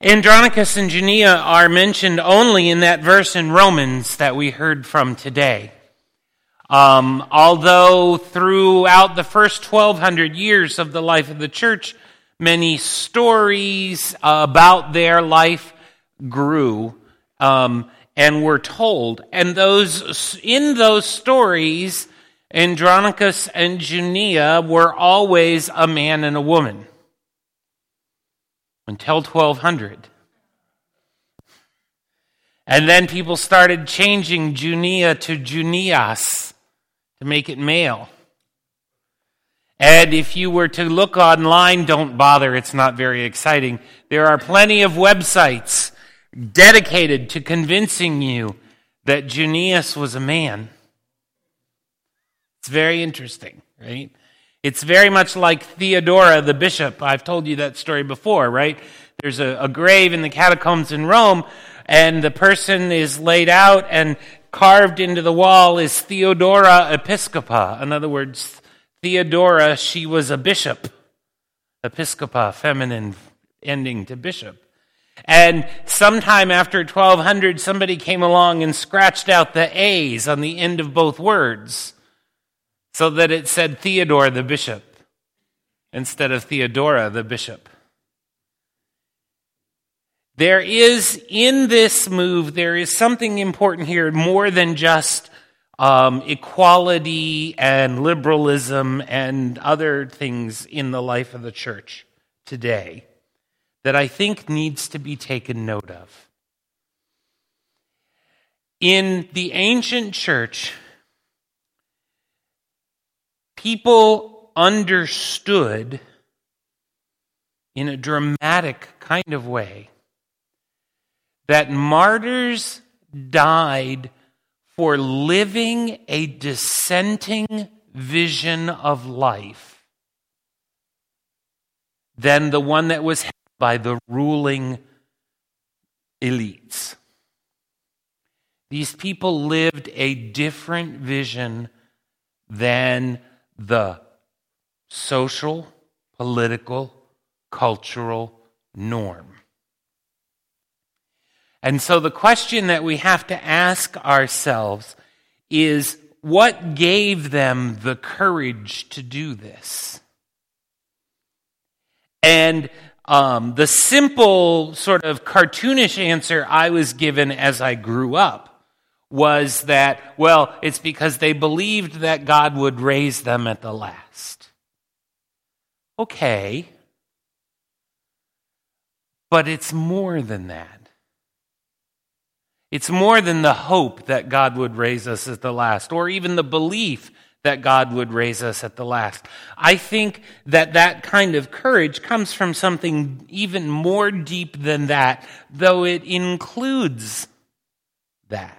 Andronicus and Junia are mentioned only in that verse in Romans that we heard from today. Although throughout the first 1,200 years of the life of the church, many stories about their life grew and were told. And in those stories, Andronicus and Junia were always a man and a woman. Until 1200. And then people started changing Junia to Junias to make it male. And if you were to look online, don't bother, it's not very exciting. There are plenty of websites dedicated to convincing you that Junias was a man. It's very interesting, right? It's very much like Theodora the bishop. I've told you that story before, right? There's a grave in the catacombs in Rome, and the person is laid out, and carved into the wall is Theodora Episcopa. In other words, Theodora, she was a bishop. Episcopa, feminine ending to bishop. And sometime after 1200, somebody came along and scratched out the A's on the end of both words, so that it said Theodore the bishop instead of Theodora the bishop. There is, in this move, there is something important here more than just equality and liberalism and other things in the life of the church today that I think needs to be taken note of. In the ancient church, people understood in a dramatic kind of way that martyrs died for living a dissenting vision of life than the one that was held by the ruling elites. These people lived a different vision than the social, political, cultural norm. And so the question that we have to ask ourselves is, what gave them the courage to do this? And the simple sort of cartoonish answer I was given as I grew up was that, well, it's because they believed that God would raise them at the last. Okay. But it's more than that. It's more than the hope that God would raise us at the last, or even the belief that God would raise us at the last. I think that that kind of courage comes from something even more deep than that, though it includes that.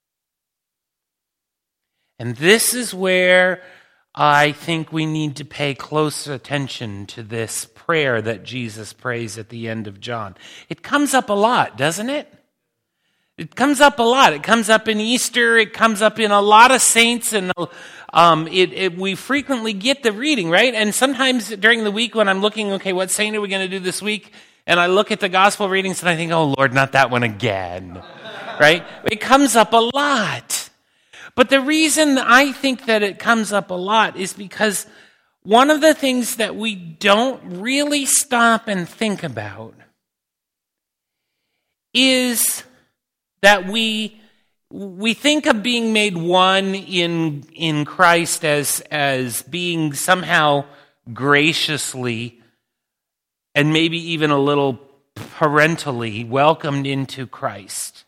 And this is where I think we need to pay close attention to this prayer that Jesus prays at the end of John. It comes up a lot, doesn't it? It comes up a lot. It comes up in Easter. It comes up in a lot of saints, and we frequently get the reading, right? And sometimes during the week when I'm looking, okay, what saint are we going to do this week? And I look at the gospel readings and I think, oh Lord, not that one again, right? It comes up a lot. But the reason I think that it comes up a lot is because one of the things that we don't really stop and think about is that we think of being made one in Christ as being somehow graciously and maybe even a little parentally welcomed into Christ.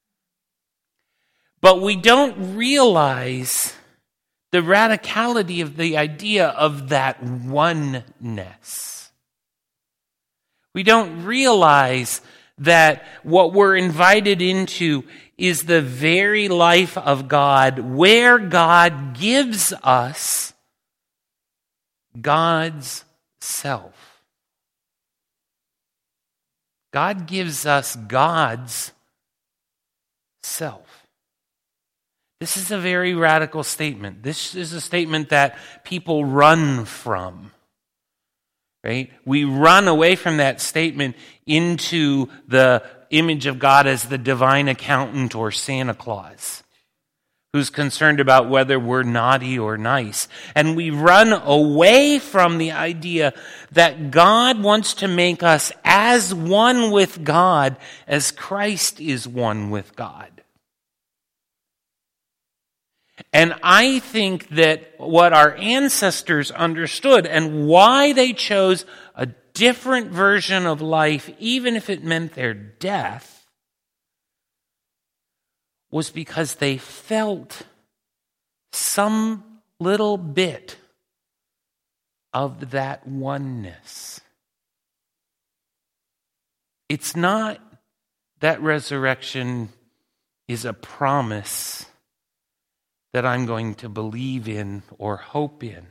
But we don't realize the radicality of the idea of that oneness. We don't realize that what we're invited into is the very life of God, where God gives us God's self. God gives us God's self. This is a very radical statement. This is a statement that people run from. right? We run away from that statement into the image of God as the divine accountant or Santa Claus, who's concerned about whether we're naughty or nice. And we run away from the idea that God wants to make us as one with God as Christ is one with God. And I think that what our ancestors understood and why they chose a different version of life, even if it meant their death, was because they felt some little bit of that oneness. It's not that resurrection is a promise that I'm going to believe in or hope in.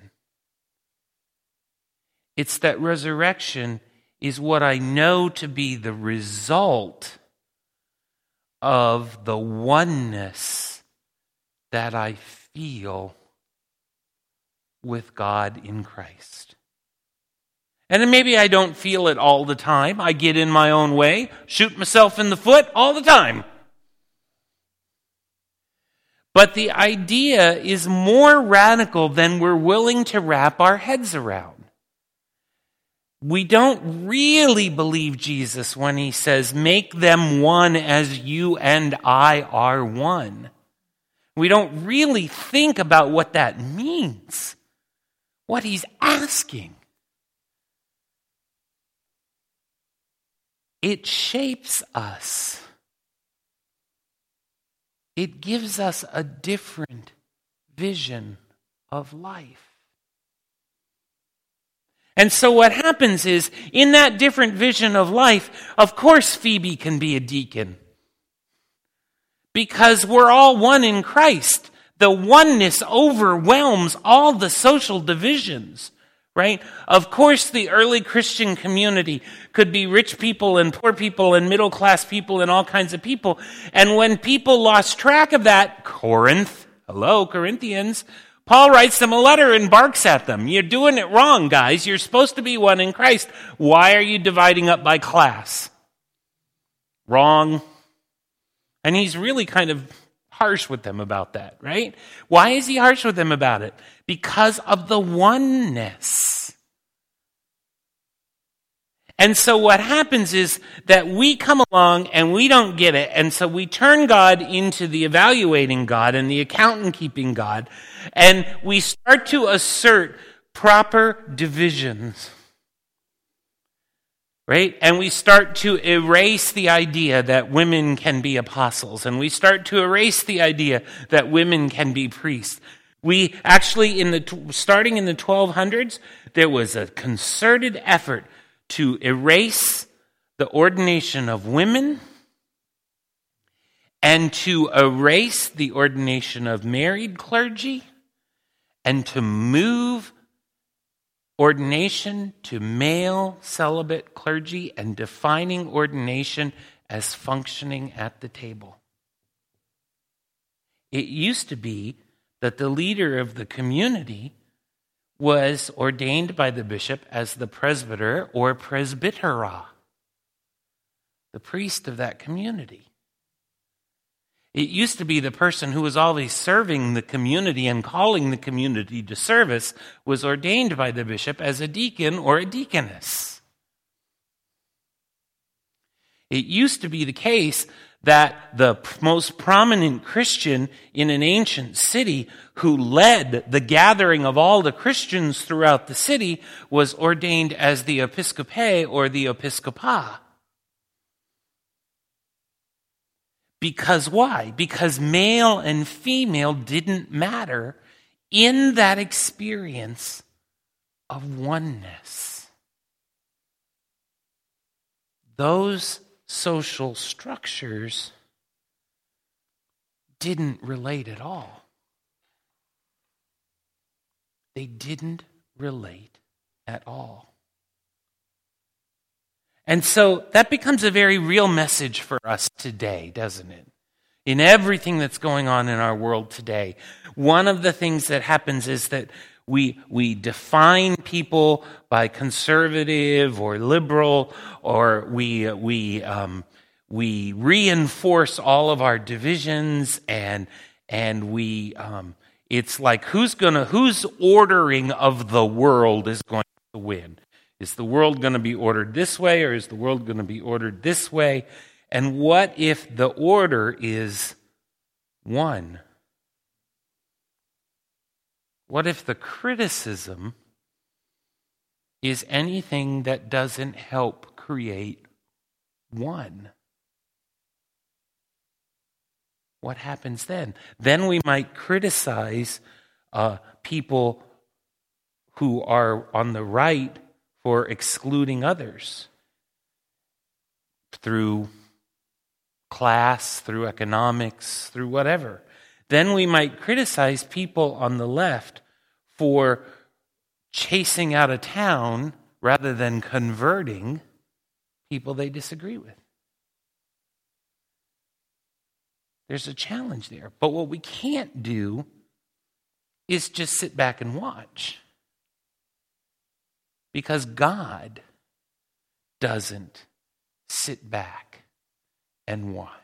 It's that resurrection is what I know to be the result of the oneness that I feel with God in Christ. And maybe I don't feel it all the time. I get in my own way, shoot myself in the foot all the time. But the idea is more radical than we're willing to wrap our heads around. We don't really believe Jesus when he says, make them one as you and I are one. We don't really think about what that means, what he's asking. It shapes us. It gives us a different vision of life. And so what happens is, in that different vision of life, of course Phoebe can be a deacon. Because we're all one in Christ. The oneness overwhelms all the social divisions, right? Of course the early Christian community could be rich people and poor people and middle class people and all kinds of people. And when people lost track of that, Corinthians, Paul writes them a letter and barks at them. You're doing it wrong, guys. You're supposed to be one in Christ. Why are you dividing up by class? Wrong. And he's really kind of harsh with them about that, right? Why is he harsh with them about it? Because of the oneness. And so what happens is that we come along and we don't get it, and so we turn God into the evaluating God and the accountant-keeping God, and we start to assert proper divisions. Right? And we start to erase the idea that women can be apostles. And we start to erase the idea that women can be priests. We actually, starting in the 1200s, there was a concerted effort to erase the ordination of women and to erase the ordination of married clergy and to move ordination to male celibate clergy and defining ordination as functioning at the table. It used to be that the leader of the community was ordained by the bishop as the presbyter or presbytera, the priest of that community. It used to be the person who was always serving the community and calling the community to service was ordained by the bishop as a deacon or a deaconess. It used to be the case that the most prominent Christian in an ancient city who led the gathering of all the Christians throughout the city was ordained as the episcope or the episcopa. Because why? Because male and female didn't matter in that experience of oneness. Those social structures didn't relate at all. They didn't relate at all. And so that becomes a very real message for us today, doesn't it? In everything that's going on in our world today, one of the things that happens is that We define people by conservative or liberal, or we reinforce all of our divisions, and we it's like whose ordering of the world is going to win? Is the world going to be ordered this way, or is the world going to be ordered this way? And what if the order is one? What if the criticism is anything that doesn't help create one? What happens then? Then we might criticize people who are on the right for excluding others through class, through economics, through whatever. Then we might criticize people on the left for chasing out of town rather than converting people they disagree with. There's a challenge there. But what we can't do is just sit back and watch. Because God doesn't sit back and watch.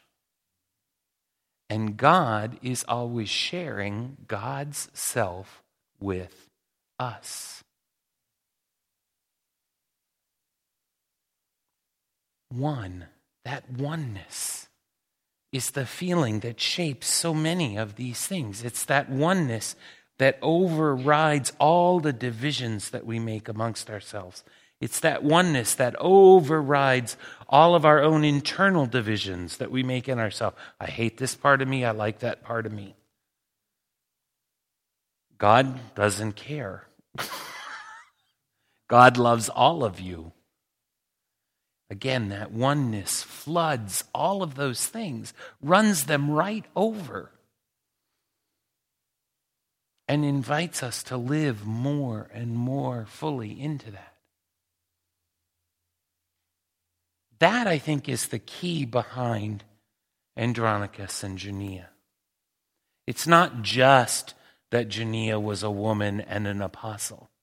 And God is always sharing God's self with us. One, that oneness, is the feeling that shapes so many of these things. It's that oneness that overrides all the divisions that we make amongst ourselves. It's that oneness that overrides all of our own internal divisions that we make in ourselves. I hate this part of me, I like that part of me. God doesn't care. God loves all of you. Again, that oneness floods all of those things, runs them right over, and invites us to live more and more fully into that. That, I think, is the key behind Andronicus and Junia. It's not just that Junia was a woman and an apostle,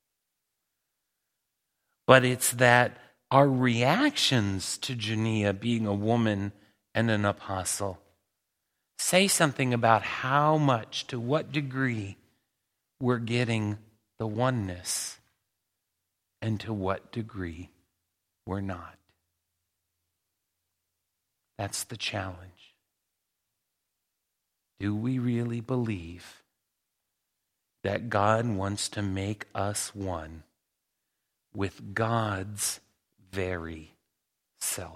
but it's that our reactions to Junia being a woman and an apostle say something about how much, to what degree, we're getting the oneness and to what degree we're not. That's the challenge. Do we really believe that God wants to make us one with God's very self?